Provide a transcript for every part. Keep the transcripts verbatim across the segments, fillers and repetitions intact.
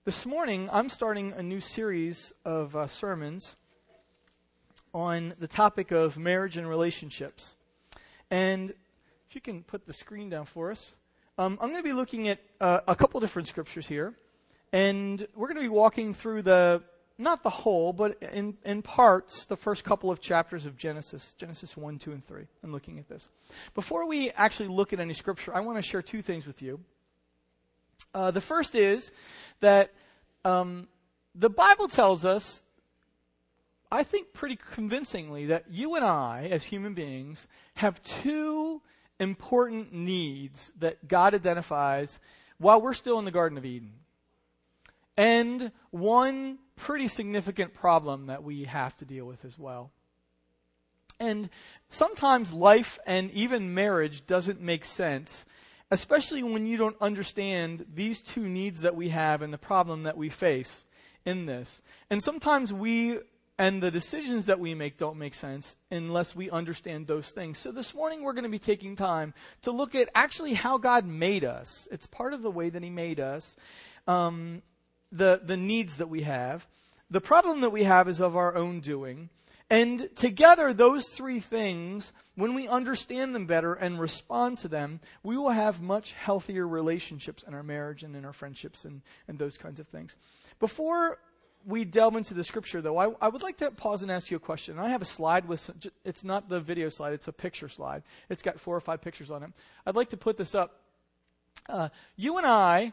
This morning, I'm starting a new series of uh, sermons on the topic of marriage and relationships. And if you can put the screen down for us, um, I'm going to be looking at uh, a couple different scriptures here. And we're going to be walking through the, not the whole, but in, in parts, the first couple of chapters of Genesis, Genesis one, two, and three. I'm looking at this. Before we actually look at any scripture, I want to share two things with you. Uh, the first is that um, the Bible tells us, I think pretty convincingly, that you and I, as human beings, have two important needs that God identifies while we're still in the Garden of Eden. And one pretty significant problem that we have to deal with as well. And sometimes life and even marriage doesn't make sense, especially when you don't understand these two needs that we have and the problem that we face in this. And sometimes we and the decisions that we make don't make sense unless we understand those things. So this morning we're going to be taking time to look at actually how God made us. It's part of the way that He made us. Um, the, the needs that we have. The problem that we have is of our own doing. And together, those three things, when we understand them better and respond to them, we will have much healthier relationships in our marriage and in our friendships and, and those kinds of things. Before we delve into the scripture, though, I, I would like to pause and ask you a question. I have a slide with, some, it's not the video slide, it's a picture slide. It's got four or five pictures on it. I'd like to put this up. Uh, you and I,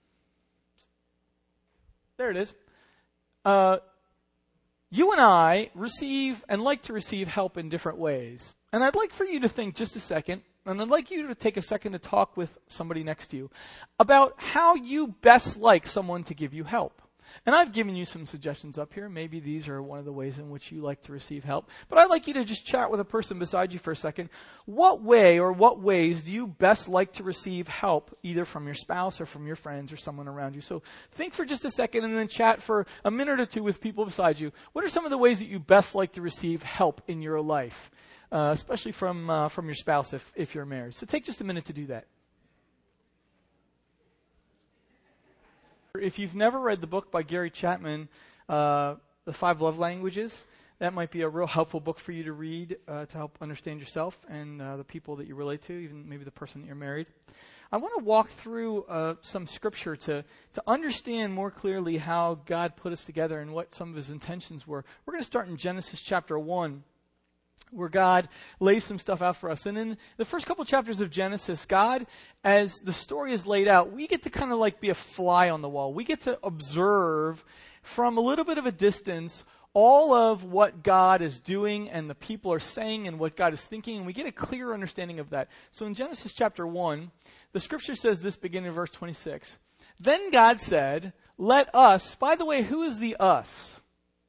there it is. Uh, You and I receive and like to receive help in different ways. And I'd like for you to think just a second, and I'd like you to take a second to talk with somebody next to you about how you best like someone to give you help. And I've given you some suggestions up here. Maybe these are one of the ways in which you like to receive help. But I'd like you to just chat with a person beside you for a second. What way or what ways do you best like to receive help, either from your spouse or from your friends or someone around you? So think for just a second and then chat for a minute or two with people beside you. What are some of the ways that you best like to receive help in your life, uh, especially from uh, from your spouse if, if you're married? So take just a minute to do that. If you've never read the book by Gary Chapman, uh, The Five Love Languages, that might be a real helpful book for you to read uh, to help understand yourself and uh, the people that you relate to, even maybe the person that you're married. I want to walk through uh, some scripture to, to understand more clearly how God put us together and what some of His intentions were. We're going to start in Genesis chapter one. Where God lays some stuff out for us. And in the first couple chapters of Genesis, God, as the story is laid out, we get to kind of like be a fly on the wall. We get to observe from a little bit of a distance all of what God is doing and the people are saying and what God is thinking, and we get a clear understanding of that. So in Genesis chapter one, the scripture says this, beginning in verse twenty-six. Then God said, let us, by the way, who is the us?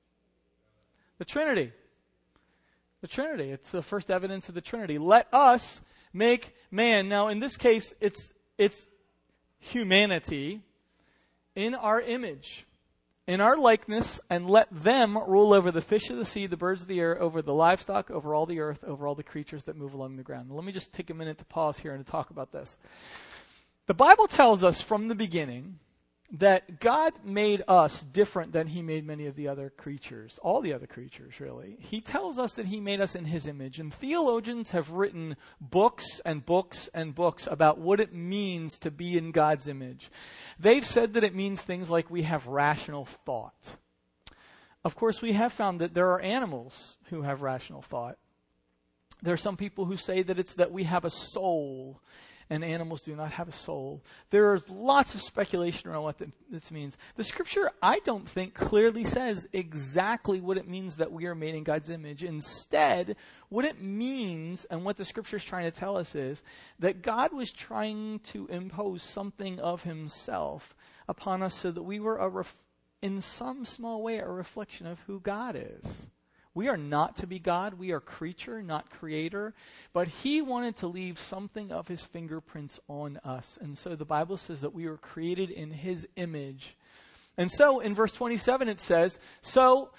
The Trinity. The Trinity. It's the first evidence of the Trinity. Let us make man. Now, in this case, it's it's humanity in our image, in our likeness, and let them rule over the fish of the sea, the birds of the air, over the livestock, over all the earth, over all the creatures that move along the ground. Now, let me just take a minute to pause here and to talk about this. The Bible tells us from the beginning that God made us different than He made many of the other creatures, all the other creatures, really. He tells us that He made us in His image. And theologians have written books and books and books about what it means to be in God's image. They've said that it means things like we have rational thought. Of course, we have found that there are animals who have rational thought. There are some people who say that it's that we have a soul, and animals do not have a soul. There is lots of speculation around what this means. The scripture, I don't think, clearly says exactly what it means that we are made in God's image. Instead, what it means and what the scripture is trying to tell us is that God was trying to impose something of Himself upon us so that we were, a ref- in some small way, a reflection of who God is. We are not to be God. We are creature, not creator. But He wanted to leave something of His fingerprints on us. And so the Bible says that we were created in His image. And so in verse twenty-seven it says, so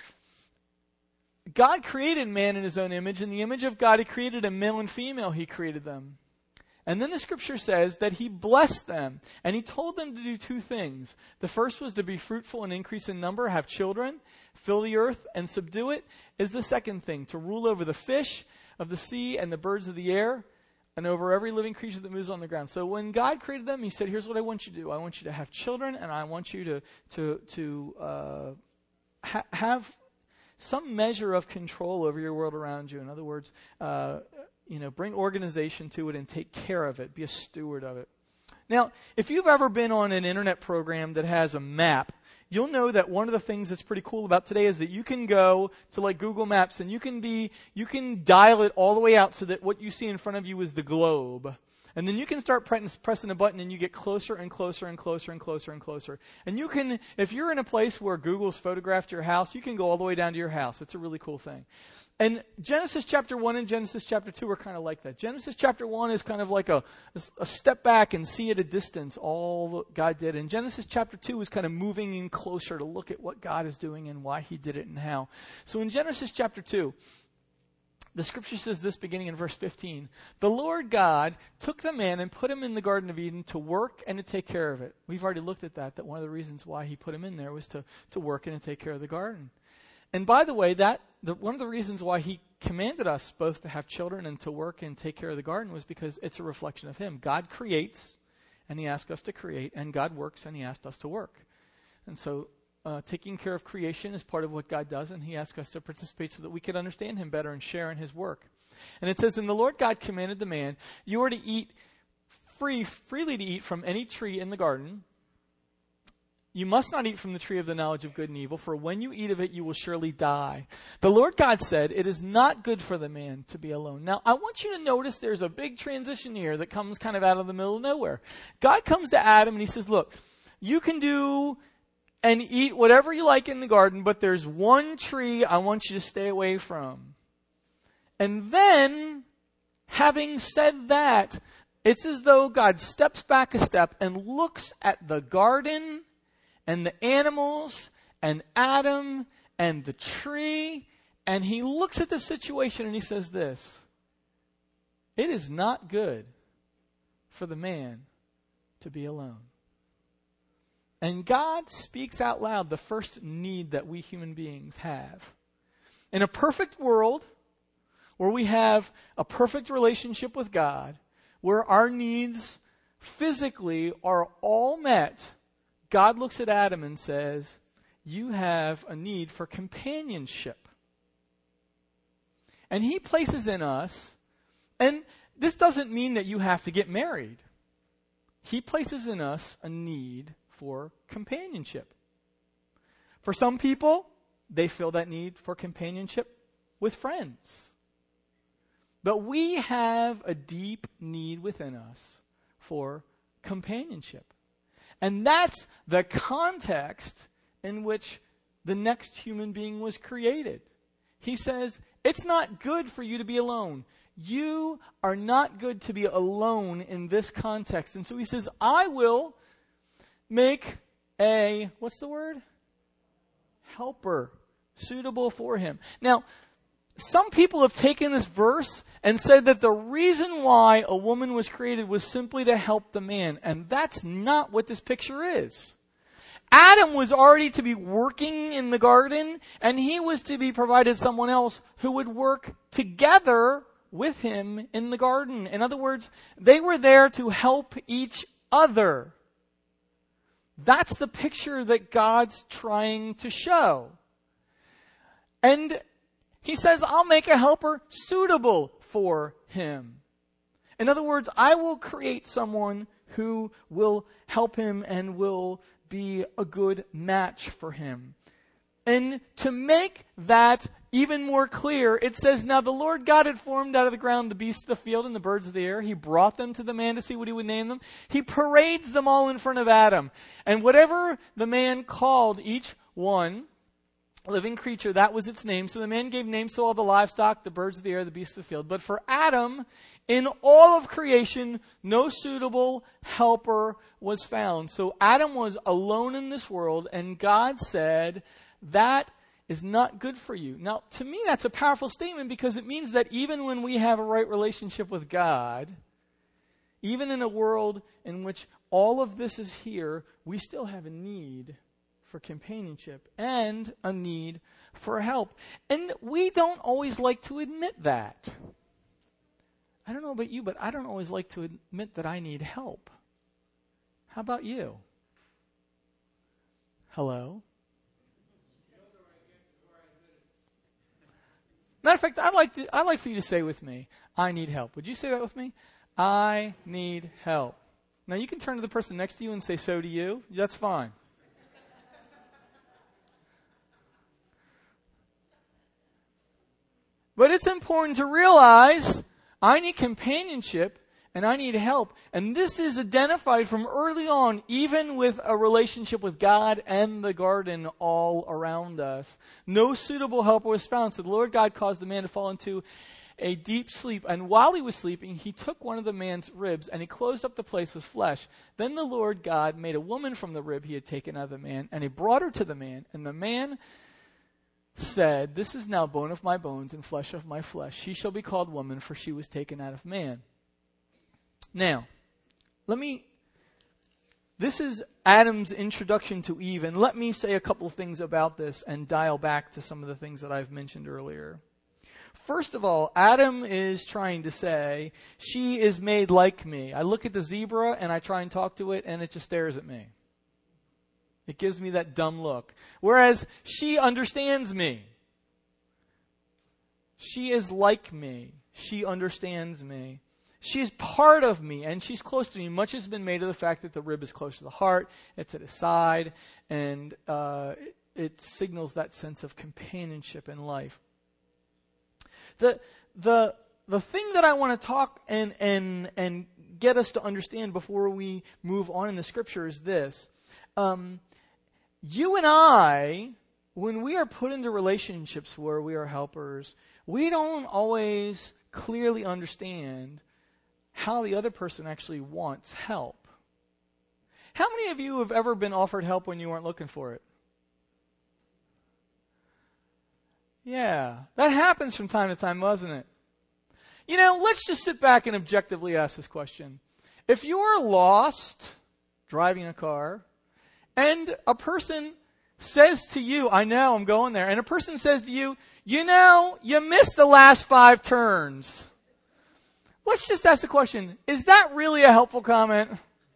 God created man in His own image. In the image of God He created a male and female. He created them. And then the scripture says that he blessed them, and he told them to do two things. The first was to be fruitful and increase in number, have children, fill the earth and subdue it, is the second thing, to rule over the fish of the sea and the birds of the air, and over every living creature that moves on the ground. So when God created them, he said, here's what I want you to do. I want you to have children, and I want you to, to, to uh, ha- have some measure of control over your world around you. In other words, uh, you know, bring organization to it and take care of it. Be a steward of it. Now, if you've ever been on an internet program that has a map, you'll know that one of the things that's pretty cool about today is that you can go to like Google Maps and you can be, you can dial it all the way out so that what you see in front of you is the globe. And then you can start pressing a button and you get closer and closer and closer and closer and closer. And you can, if you're in a place where Google's photographed your house, you can go all the way down to your house. It's a really cool thing. And Genesis chapter one and Genesis chapter two are kind of like that. Genesis chapter one is kind of like a, a step back and see at a distance all God did. And Genesis chapter two is kind of moving in closer to look at what God is doing and why he did it and how. So in Genesis chapter two, the scripture says this beginning in verse fifteen. The Lord God took the man and put him in the Garden of Eden to work and to take care of it. We've already looked at that, that one of the reasons why he put him in there was to, to work and to take care of the garden. And by the way, that the, one of the reasons why he commanded us both to have children and to work and take care of the garden was because it's a reflection of him. God creates, and he asked us to create, and God works, and he asked us to work. And so uh, taking care of creation is part of what God does, and he asks us to participate so that we can understand him better and share in his work. And it says, and the Lord God commanded the man, you are to eat free, freely to eat from any tree in the garden. You must not eat from the tree of the knowledge of good and evil, for when you eat of it, you will surely die. The Lord God said, it is not good for the man to be alone. Now, I want you to notice there's a big transition here that comes kind of out of the middle of nowhere. God comes to Adam and he says, look, you can do and eat whatever you like in the garden, but there's one tree I want you to stay away from. And then, having said that, it's as though God steps back a step and looks at the garden and the animals, and Adam, and the tree, and he looks at the situation and he says this, it is not good for the man to be alone. And God speaks out loud the first need that we human beings have. In a perfect world, where we have a perfect relationship with God, where our needs physically are all met, God looks at Adam and says, you have a need for companionship. And he places in us, and this doesn't mean that you have to get married. He places in us a need for companionship. For some people, they feel that need for companionship with friends. But we have a deep need within us for companionship. And that's the context in which the next human being was created. He says, it's not good for you to be alone. You are not good to be alone in this context. And so he says, I will make a, what's the word? Helper suitable for him. Now, some people have taken this verse and said that the reason why a woman was created was simply to help the man. And that's not what this picture is. Adam was already to be working in the garden, and he was to be provided someone else who would work together with him in the garden. In other words, they were there to help each other. That's the picture that God's trying to show. And he says, I'll make a helper suitable for him. In other words, I will create someone who will help him and will be a good match for him. And to make that even more clear, it says, now the Lord God had formed out of the ground the beasts of the field and the birds of the air. He brought them to the man to see what he would name them. He parades them all in front of Adam. And whatever the man called each one, living creature, that was its name. So the man gave names to all the livestock, the birds of the air, the beasts of the field. But for Adam, in all of creation, no suitable helper was found. So Adam was alone in this world, and God said, that is not good for you. Now, to me, that's a powerful statement because it means that even when we have a right relationship with God, Even in a world in which all of this is here, we still have a need for companionship and a need for help. And we don't always like to admit that. I don't know about you, but I don't always like to admit that I need help. How about you? Hello? Matter of fact, I'd like to, I'd like for you to say with me, I need help. Would you say that with me? I need help. Now you can turn to the person next to you and say, so do you. That's fine. But it's important to realize I need companionship and I need help. And this is identified from early on, even with a relationship with God and the garden all around us. No suitable helper was found. So the Lord God caused the man to fall into a deep sleep. And while he was sleeping, he took one of the man's ribs and he closed up the place with flesh. Then the Lord God made a woman from the rib he had taken out of the man, and he brought her to the man. And the man said, this is now bone of my bones and flesh of my flesh. She shall be called woman, for she was taken out of man. Now, let me, this is Adam's introduction to Eve, and let me say a couple of things about this and dial back to some of the things that I've mentioned earlier. First of all, Adam is trying to say, she is made like me. I look at the zebra and I try and talk to it and it just stares at me. It gives me that dumb look. Whereas she understands me. She is like me. She understands me. She is part of me, and she's close to me. Much has been made of the fact that the rib is close to the heart, it's at his side, and uh, it, it signals that sense of companionship in life. The the the thing that I want to talk and and and get us to understand before we move on in the scripture is this. Um, you and I, when we are put into relationships where we are helpers, we don't always clearly understand how the other person actually wants help. How many of you have ever been offered help when you weren't looking for it? Yeah, that happens from time to time, doesn't it? You know, let's just sit back and objectively ask this question. If you're lost driving a car and a person says to you, I know, I'm going there, and a person says to you, you know, you missed the last five turns. Let's just ask the question, is that really a helpful comment?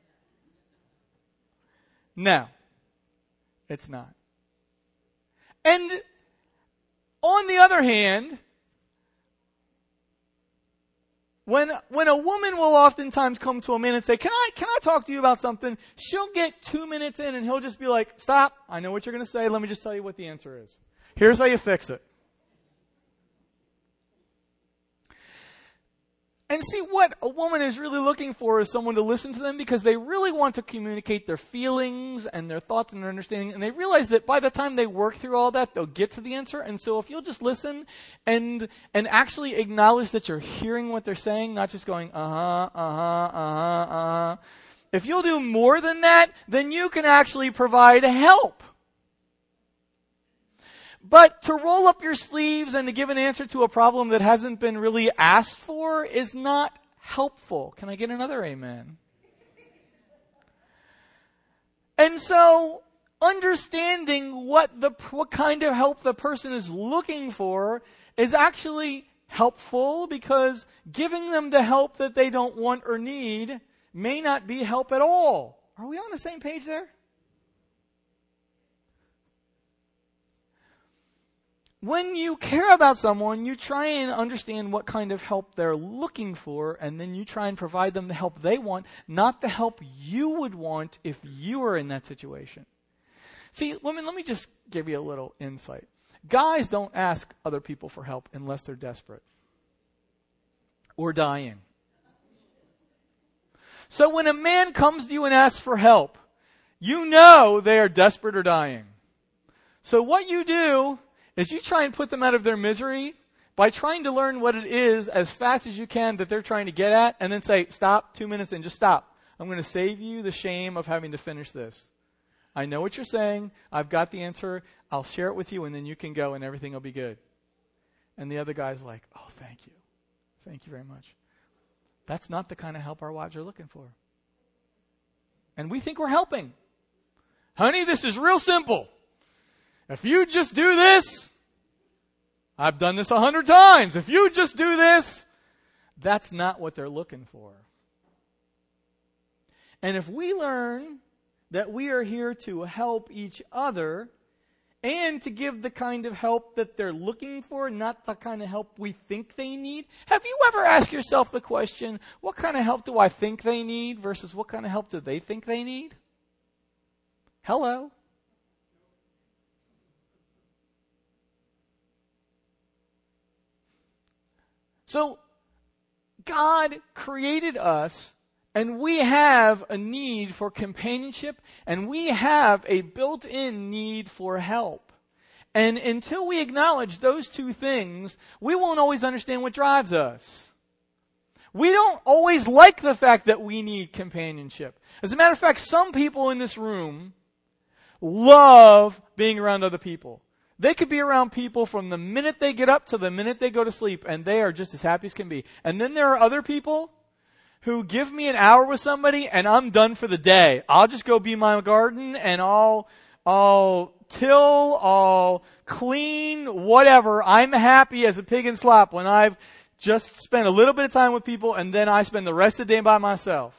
No, it's not. And on the other hand, when when a woman will oftentimes come to a man and say, Can I can I talk to you about something? She'll get two minutes in and he'll just be like, stop, I know what you're going to say. Let me just tell you what the answer is. Here's how you fix it. And see, what a woman is really looking for is someone to listen to them, because they really want to communicate their feelings and their thoughts and their understanding. And they realize that by the time they work through all that, they'll get to the answer. And so if you'll just listen and and actually acknowledge that you're hearing what they're saying, not just going, uh-huh, uh-huh, uh-huh, uh-huh. If you'll do more than that, then you can actually provide help. But to roll up your sleeves and to give an answer to a problem that hasn't been really asked for is not helpful. Can I get another amen? And so, understanding what the what kind of help the person is looking for is actually helpful, because giving them the help that they don't want or need may not be help at all. Are we on the same page there? When you care about someone, you try and understand what kind of help they're looking for, and then you try and provide them the help they want, not the help you would want if you were in that situation. See, women, let me just give you a little insight. Guys don't ask other people for help unless they're desperate or dying. So when a man comes to you and asks for help, you know they are desperate or dying. So what you do is you try and put them out of their misery by trying to learn what it is as fast as you can that they're trying to get at, and then say, stop, two minutes in, just stop. I'm going to save you the shame of having to finish this. I know what you're saying. I've got the answer. I'll share it with you, and then you can go, and everything will be good. And the other guy's like, oh, thank you. Thank you very much. That's not the kind of help our wives are looking for. And we think we're helping. Honey, this is real simple. If you just do this, I've done this a hundred times. If you just do this, that's not what they're looking for. And if we learn that we are here to help each other and to give the kind of help that they're looking for, not the kind of help we think they need. Have you ever asked yourself the question, what kind of help do I think they need versus what kind of help do they think they need? Hello? So, God created us, and we have a need for companionship, and we have a built-in need for help. And until we acknowledge those two things, we won't always understand what drives us. We don't always like the fact that we need companionship. As a matter of fact, some people in this room love being around other people. They could be around people from the minute they get up to the minute they go to sleep, and they are just as happy as can be. And then there are other people who give me an hour with somebody, and I'm done for the day. I'll just go be my garden, and I'll, I'll till, I'll clean, whatever. I'm happy as a pig in slop when I've just spent a little bit of time with people, and then I spend the rest of the day by myself.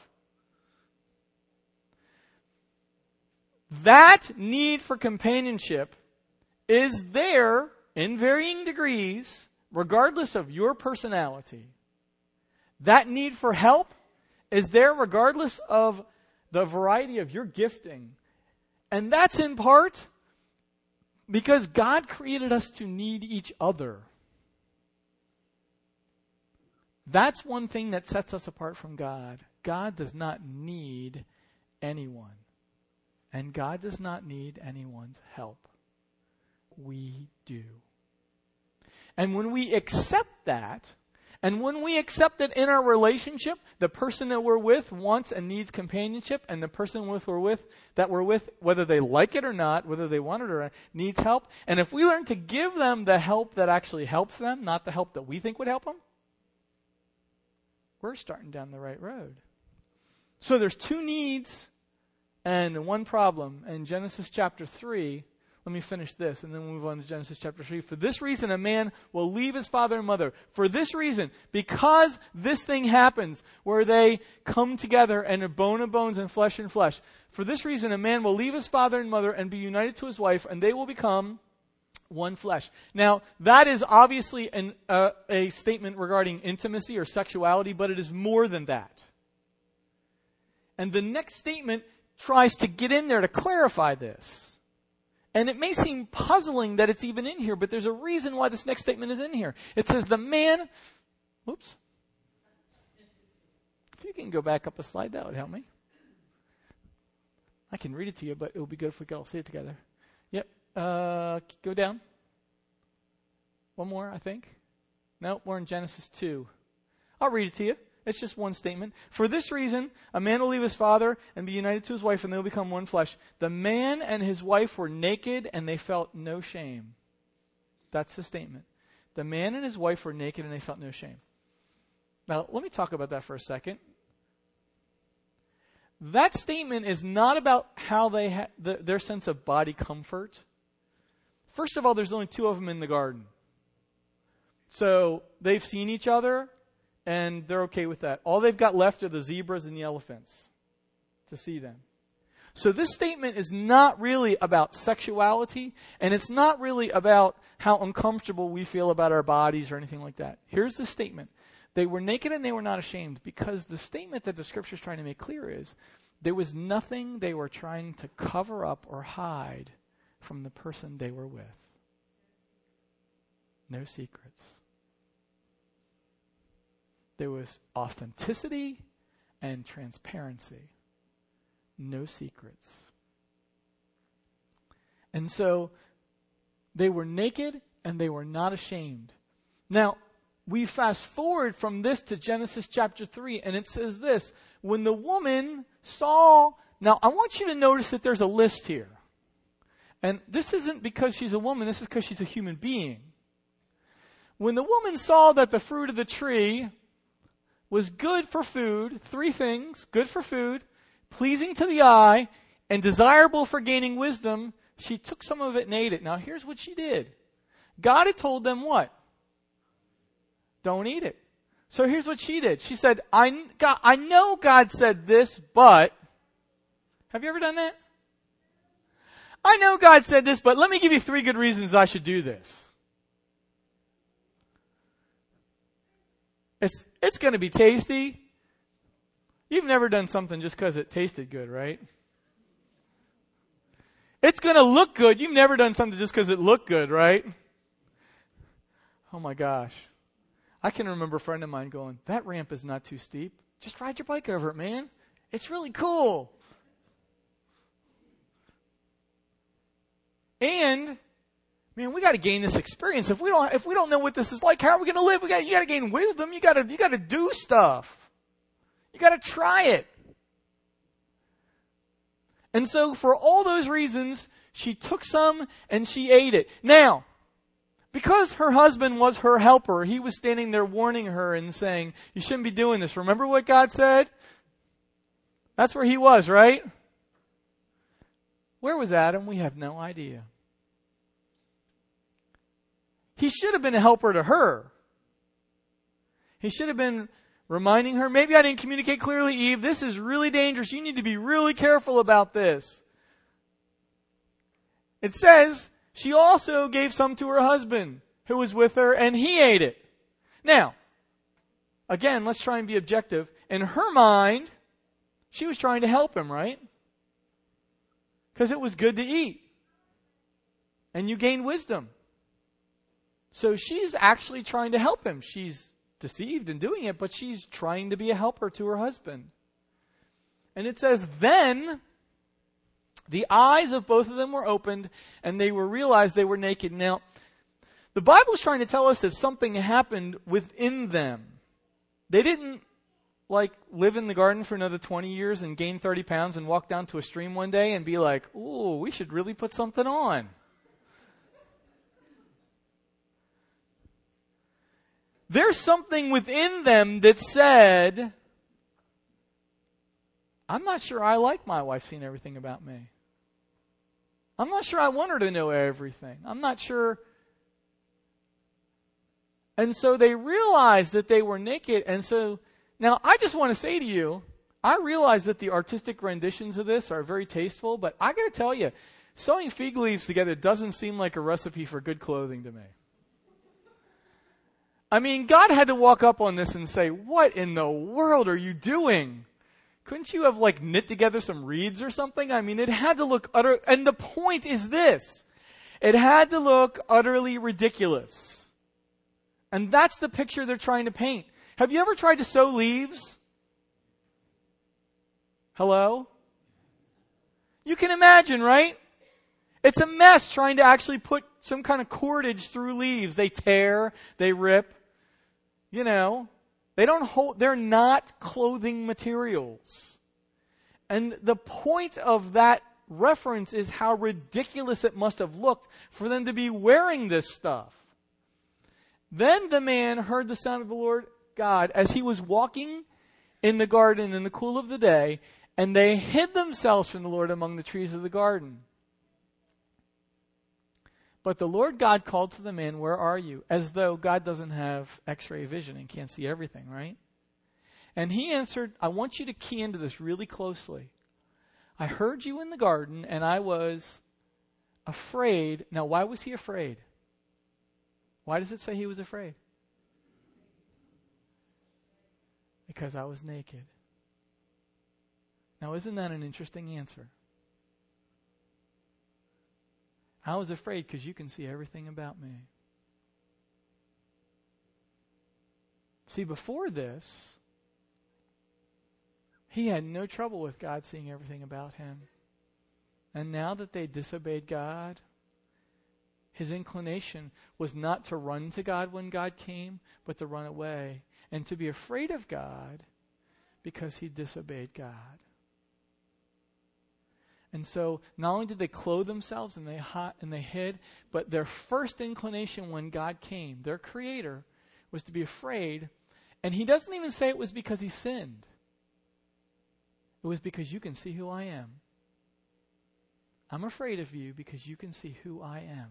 That need for companionship is there in varying degrees, regardless of your personality. That need for help is there regardless of the variety of your gifting. And that's in part because God created us to need each other. That's one thing that sets us apart from God. God does not need anyone. And God does not need anyone's help. We do. And when we accept that, and when we accept that in our relationship, the person that we're with wants and needs companionship, and the person with we're with that we're with, whether they like it or not, whether they want it or not, needs help. And if we learn to give them the help that actually helps them, not the help that we think would help them, we're starting down the right road. So there's two needs and one problem. In Genesis chapter three, let me finish this and then we'll move on to Genesis chapter three. For this reason, a man will leave his father and mother. For this reason, because this thing happens where they come together and are bone and bones and flesh and flesh. For this reason, a man will leave his father and mother and be united to his wife, and they will become one flesh. Now, that is obviously an, uh, a statement regarding intimacy or sexuality, but it is more than that. And the next statement tries to get in there to clarify this. And it may seem puzzling that it's even in here, but there's a reason why this next statement is in here. It says the man, whoops. If you can go back up a slide, that would help me. I can read it to you, but it would be good if we could all see it together. Yep. Uh, go down. One more, I think. No, we're in Genesis two. I'll read it to you. It's just one statement. For this reason, a man will leave his father and be united to his wife, and they will become one flesh. The man and his wife were naked, and they felt no shame. That's the statement. The man and his wife were naked, and they felt no shame. Now, let me talk about that for a second. That statement is not about how they ha- the, their sense of body comfort. First of all, there's only two of them in the garden. So they've seen each other, and they're okay with that. All they've got left are the zebras and the elephants to see them. So this statement is not really about sexuality, and it's not really about how uncomfortable we feel about our bodies or anything like that. Here's the statement. They were naked and they were not ashamed, because the statement that the Scripture is trying to make clear is there was nothing they were trying to cover up or hide from the person they were with. No secrets. There was authenticity and transparency. No secrets. And so they were naked and they were not ashamed. Now, we fast forward from this to Genesis chapter three, and it says this. When the woman saw... Now, I want you to notice that there's a list here. And this isn't because she's a woman. This is because she's a human being. When the woman saw that the fruit of the tree was good for food, three things, good for food, pleasing to the eye, and desirable for gaining wisdom, she took some of it and ate it. Now here's what she did. God had told them what? Don't eat it. So here's what she did. She said, I, God, I know God said this, but... Have you ever done that? I know God said this, but let me give you three good reasons I should do this. It's, it's going to be tasty. You've never done something just because it tasted good, right? It's going to look good. You've never done something just because it looked good, right? Oh my gosh. I can remember a friend of mine going, that ramp is not too steep. Just ride your bike over it, man. It's really cool. And, man, we got to gain this experience. If we don't, if we don't know what this is like, how are we going to live? We got, you got to gain wisdom. You got to, you got to do stuff. You got to try it. And so, for all those reasons, she took some and she ate it. Now, because her husband was her helper, he was standing there warning her and saying, you shouldn't be doing this. Remember what God said? That's where he was, right? Where was Adam? We have no idea. He should have been a helper to her. He should have been reminding her, maybe I didn't communicate clearly, Eve. This is really dangerous. You need to be really careful about this. It says, she also gave some to her husband who was with her, and he ate it. Now, again, let's try and be objective. In her mind, she was trying to help him, right? Because it was good to eat. And you gain wisdom. So she's actually trying to help him. She's deceived in doing it, but she's trying to be a helper to her husband. And it says, then the eyes of both of them were opened, and they were realized they were naked. Now, the Bible is trying to tell us that something happened within them. They didn't, like, live in the garden for another twenty years and gain thirty pounds and walk down to a stream one day and be like, ooh, we should really put something on. There's something within them that said, I'm not sure I like my wife seeing everything about me. I'm not sure I want her to know everything. I'm not sure. And so they realized that they were naked. And so, now I just want to say to you, I realize that the artistic renditions of this are very tasteful, but I got to tell you, sewing fig leaves together doesn't seem like a recipe for good clothing to me. I mean, God had to walk up on this and say, what in the world are you doing? Couldn't you have, like, knit together some reeds or something? I mean, it had to look utter, and the point is this. It had to look utterly ridiculous. And that's the picture they're trying to paint. Have you ever tried to sew leaves? Hello? You can imagine, right? It's a mess trying to actually put some kind of cordage through leaves. They tear, they rip. You know, they don't hold, they're not clothing materials. And the point of that reference is how ridiculous it must have looked for them to be wearing this stuff. Then the man heard the sound of the Lord God as he was walking in the garden in the cool of the day, and they hid themselves from the Lord among the trees of the garden. But the Lord God called to the man, where are you? As though God doesn't have x-ray vision and can't see everything, right? And he answered, I want you to key into this really closely. I heard you in the garden, and I was afraid. Now, why was he afraid? Why does it say he was afraid? Because I was naked. Now, isn't that an interesting answer? I was afraid because you can see everything about me. See, before this, he had no trouble with God seeing everything about him. And now that they disobeyed God, his inclination was not to run to God when God came, but to run away and to be afraid of God because he disobeyed God. And so, not only did they clothe themselves and they hot and they hid, but their first inclination when God came, their Creator, was to be afraid And he doesn't even say it was because he sinned. It was because you can see who I am. I'm afraid of you because you can see who I am.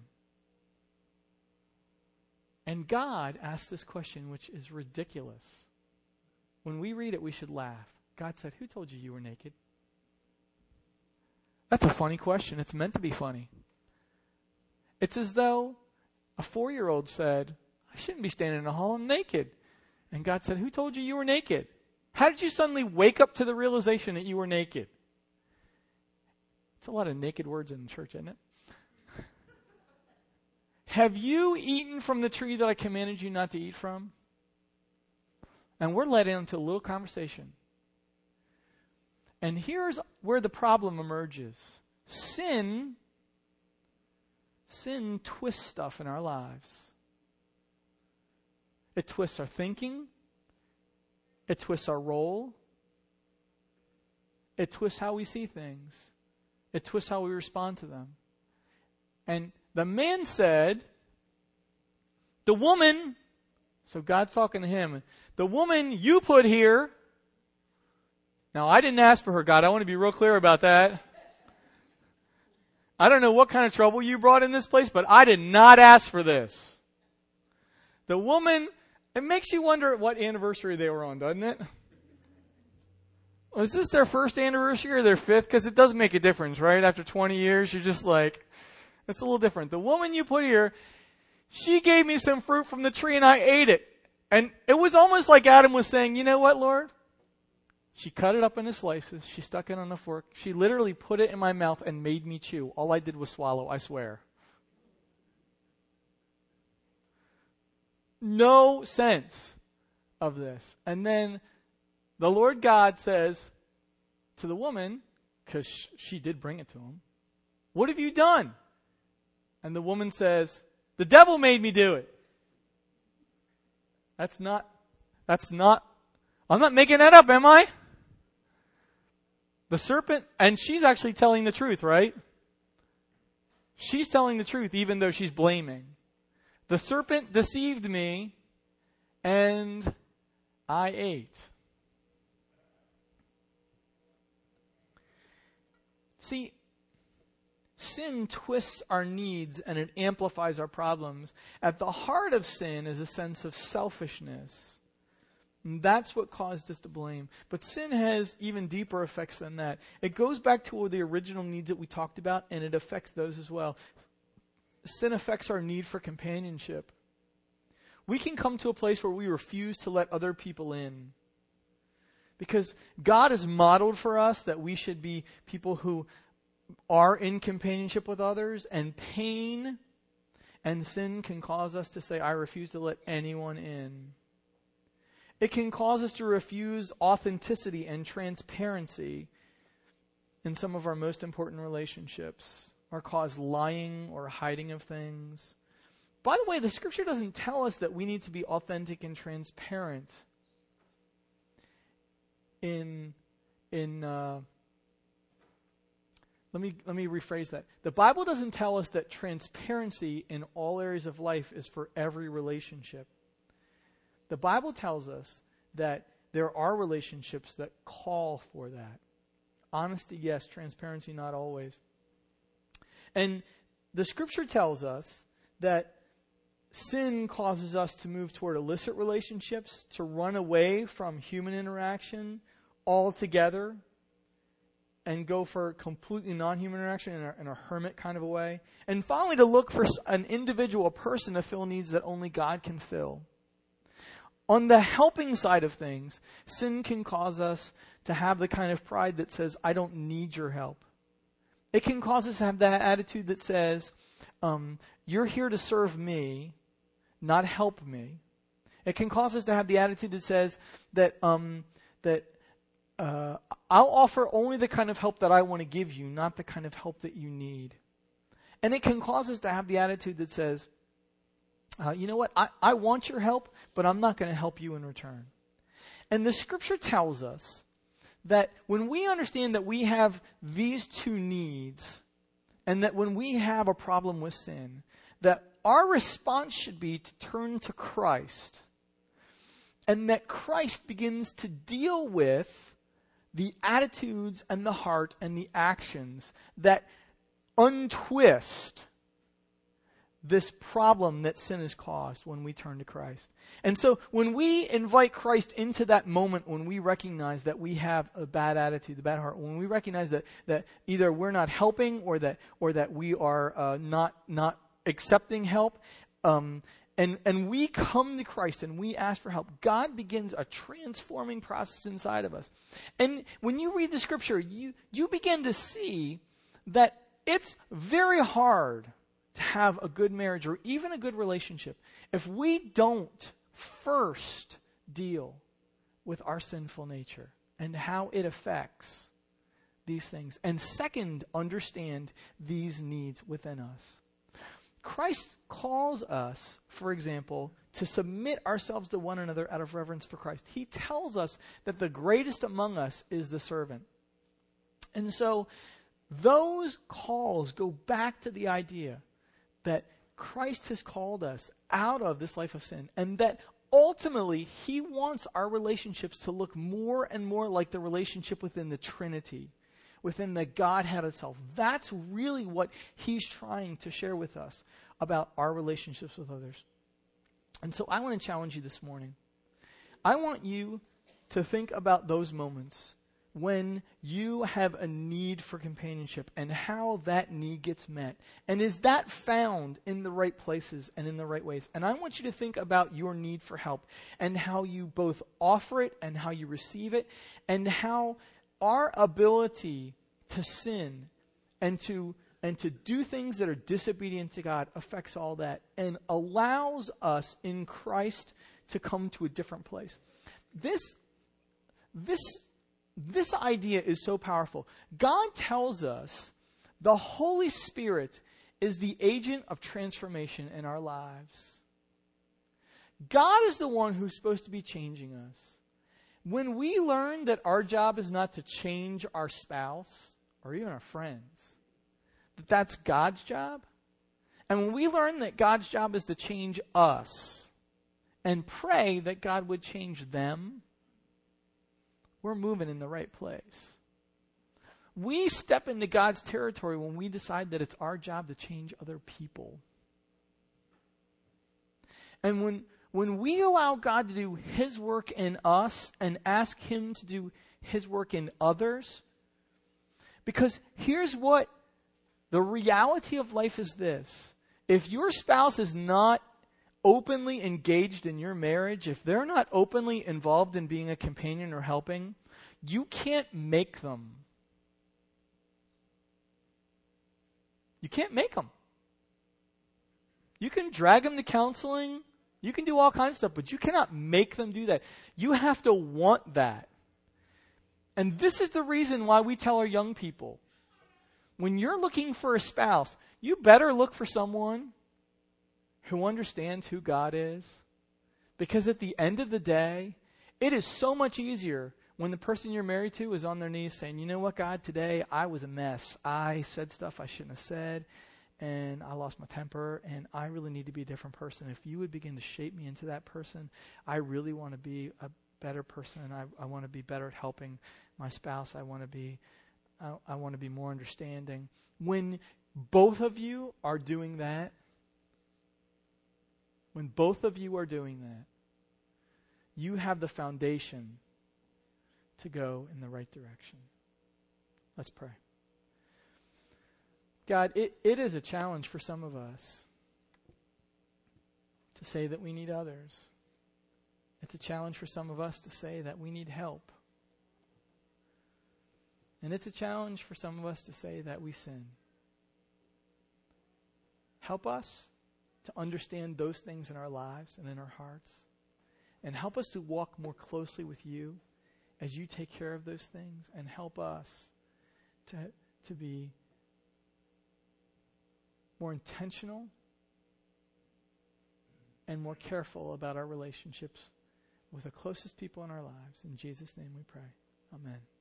And God asked this question, which is ridiculous. When we read it, we should laugh. God said, who told you you were naked? That's a funny question. It's meant to be funny. It's as though a four-year-old said, I shouldn't be standing in the hall, I'm naked. And God said, who told you you were naked? How did you suddenly wake up to the realization that you were naked? It's a lot of naked words in church, isn't it? Have you eaten from the tree that I commanded you not to eat from? And we're led into a little conversation. And here's where the problem emerges. Sin, sin twists stuff in our lives. It twists our thinking. It twists our role. It twists how we see things. It twists how we respond to them. And the man said, the woman, so God's talking to him, the woman you put here, now I didn't ask for her, God, I want to be real clear about that. I don't know what kind of trouble you brought in this place, but I did not ask for this. The woman, it makes you wonder what anniversary they were on, doesn't it? Was this their first anniversary or their fifth? Because it does make a difference, right? After twenty years, you're just like, it's a little different. The woman you put here, she gave me some fruit from the tree and I ate it. And it was almost like Adam was saying, you know what, Lord? She cut it up into slices. She stuck it on a fork. She literally put it in my mouth and made me chew. All I did was swallow, I swear. No sense of this. And then the Lord God says to the woman, because she did bring it to him, what have you done? And the woman says, the devil made me do it. That's not, that's not, I'm not making that up, am I? The serpent, and she's actually telling the truth, right? She's telling the truth even though she's blaming. The serpent deceived me and I ate. See, sin twists our needs and it amplifies our problems. At the heart of sin is a sense of selfishness. And that's what caused us to blame. But sin has even deeper effects than that. It goes back to the original needs that we talked about, and it affects those as well. Sin affects our need for companionship. We can come to a place where we refuse to let other people in. Because God has modeled for us that we should be people who are in companionship with others, and pain and sin can cause us to say, I refuse to let anyone in. It can cause us to refuse authenticity and transparency in some of our most important relationships, or cause lying or hiding of things. By the way, the scripture doesn't tell us that we need to be authentic and transparent in in uh, let me let me rephrase that. The Bible doesn't tell us that transparency in all areas of life is for every relationship. The Bible tells us that there are relationships that call for that. Honesty, yes. Transparency, not always. And the scripture tells us that sin causes us to move toward illicit relationships, to run away from human interaction altogether, and go for completely non-human interaction in a, in a hermit kind of a way. And finally, to look for an individual, a person, to fill needs that only God can fill. On the helping side of things, sin can cause us to have the kind of pride that says, I don't need your help. It can cause us to have that attitude that says, um, you're here to serve me, not help me. It can cause us to have the attitude that says that um, that uh, I'll offer only the kind of help that I want to give you, not the kind of help that you need. And it can cause us to have the attitude that says, uh, you know what, I, I want your help, but I'm not going to help you in return. And the scripture tells us that when we understand that we have these two needs, and that when we have a problem with sin, that our response should be to turn to Christ and that Christ begins to deal with the attitudes and the heart and the actions that untwist this problem that sin has caused when we turn to Christ. And so when we invite Christ into that moment, when we recognize that we have a bad attitude, the bad heart, when we recognize that, that either we're not helping or that or that we are uh, not not accepting help, um, and and we come to Christ and we ask for help, God begins a transforming process inside of us. And when you read the Scripture, you you begin to see that it's very hard to have a good marriage or even a good relationship if we don't first deal with our sinful nature and how it affects these things, and second, understand these needs within us. Christ calls us, for example, to submit ourselves to one another out of reverence for Christ. He tells us that the greatest among us is the servant. And so those calls go back to the idea that Christ has called us out of this life of sin, and that ultimately He wants our relationships to look more and more like the relationship within the Trinity, within the Godhead itself. That's really what He's trying to share with us about our relationships with others. And so I want to challenge you this morning. I want you to think about those moments when you have a need for companionship and how that need gets met. And is that found in the right places and in the right ways? And I want you to think about your need for help and how you both offer it and how you receive it, and how our ability to sin and to and to do things that are disobedient to God affects all that and allows us in Christ to come to a different place. This this This idea is so powerful. God tells us the Holy Spirit is the agent of transformation in our lives. God is the one who's supposed to be changing us. When we learn that our job is not to change our spouse or even our friends, that that's God's job, and when we learn that God's job is to change us and pray that God would change them, we're moving in the right place. We step into God's territory when we decide that it's our job to change other people. And when, when we allow God to do His work in us and ask Him to do His work in others, because here's what the reality of life is this. If your spouse is not openly engaged in your marriage, if they're not openly involved in being a companion or helping, you can't make them. You can't make them. You can drag them to counseling. You can do all kinds of stuff, but you cannot make them do that. You have to want that. And this is the reason why we tell our young people, when you're looking for a spouse, you better look for someone who understands who God is. Because at the end of the day, it is so much easier when the person you're married to is on their knees saying, you know what, God, today I was a mess. I said stuff I shouldn't have said, and I lost my temper, and I really need to be a different person. If you would begin to shape me into that person, I really want to be a better person. I, I want to be better at helping my spouse. I want to be, I, I want to be more understanding. When both of you are doing that, when both of you are doing that, you have the foundation to go in the right direction. Let's pray. God, it, it is a challenge for some of us to say that we need others. It's a challenge for some of us to say that we need help. And it's a challenge for some of us to say that we sin. Help us to understand those things in our lives and in our hearts. And help us to walk more closely with you as you take care of those things. And help us to, to be more intentional and more careful about our relationships with the closest people in our lives. In Jesus' name we pray. Amen.